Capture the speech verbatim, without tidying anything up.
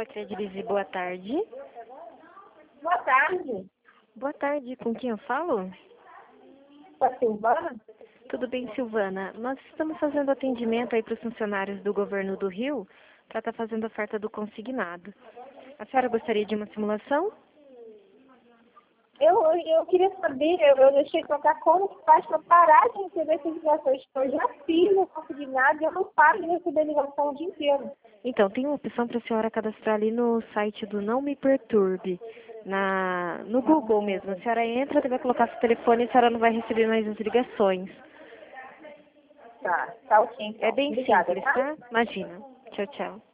Fala, Credibilize, boa tarde. Boa tarde. Boa tarde, com quem eu falo? Com a Silvana? Tudo bem, Silvana? Nós estamos fazendo atendimento aí para os funcionários do governo do Rio para estar fazendo oferta do consignado. A senhora gostaria de uma simulação? Eu, eu queria saber, eu, eu deixei de tocar como que faz para parar de receber essas ligações. Eu já fiz no consignado e eu não paro de receber ligação o dia inteiro. Então, tem uma opção para a senhora cadastrar ali no site do Não Me Perturbe, na, no Google mesmo. A senhora entra, vai colocar seu telefone e a senhora não vai receber mais as ligações. Tá, tá ok então. É bem Obrigada, simples, tá? tá? Imagina. Tchau, tchau.